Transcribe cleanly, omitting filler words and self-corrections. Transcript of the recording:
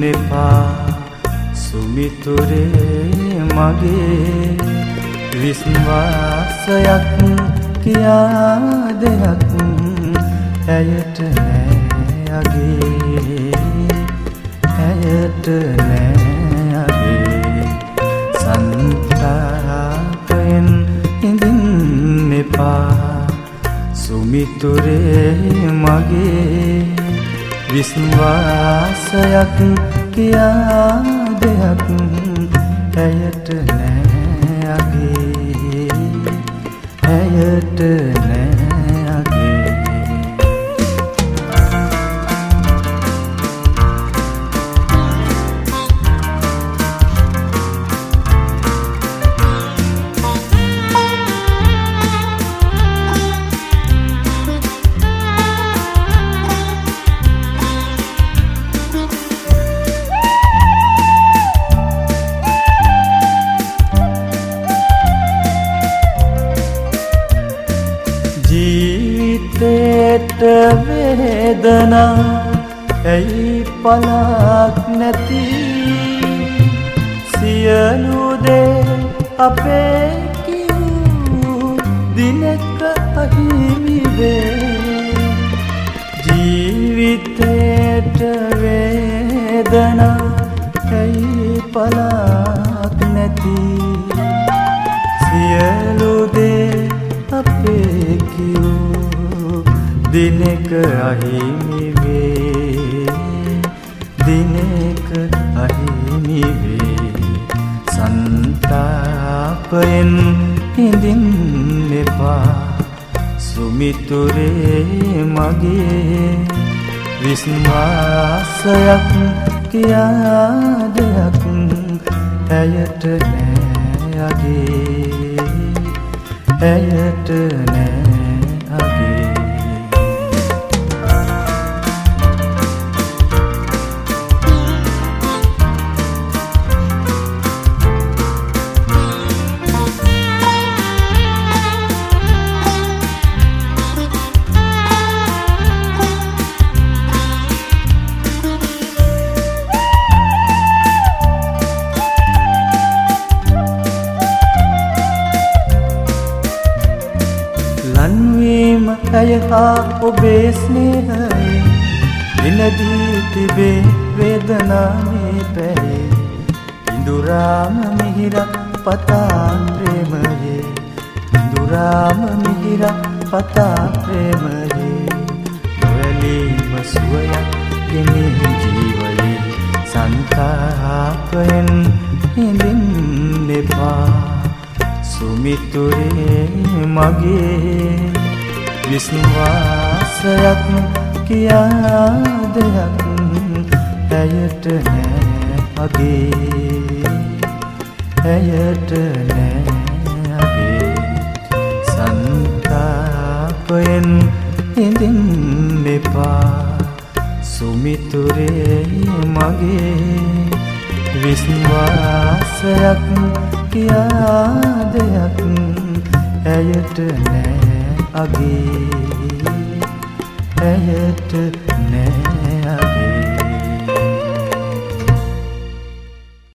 එපා සුමිතුරේ මගේ විශ්වාසයක් කියා දෙයක් ඇයට නෑ අගේ ඇයට නෑ අගේ සංතාපයෙන් ඉඳින්න එපා සුමිතුරේ මගේ විශ්වාසයක් කියා දෙයක් ඇයට නෑ අගේ ඇයට නෑ අගේ ජීවිතේට වේදනා ඇයි පලක් නැති සියලු දේ අපේ කිව් දිනක අහිමි වේ ජීවිතේට වේදනා ඇයි පලක් නැති සියලු දේ අපේ කිව් දිනක අහිමි වේ දිනක අහිමි වේ සංතාපයෙන් හිඳින්න එපා සුමිතුරේ මගේ විශ්වාසයක් කියා දෙයක් ඇයට නෑ අගේ ඇයට නෑ අගේ ලන්වීම ඇය හා ඔබේ ස්නේහය විනදී තිබේ වේදනාවේ පැයේ ඉඳුරාම මිහිරක් පතා ප්‍රේමයේ ඉඳුරාම මිහිරක් පතා ප්‍රේමයේ නොඇලීම සුවයක් ගෙනේ ජීවයේ සංතාපයෙන් හිඳින්න එපා සුමිතුරේ මගේ විශ්වාසයක් කියා දෙයක් ඇයට නෑ අගේ ඇයට නෑ අගේ සංතාපයෙන් හිඳින්න එපා සුමිතුරේ මගේ විශ්වාසයක් කියා දෙයක් ඇයට නෑ අගේ ඇයට නෑ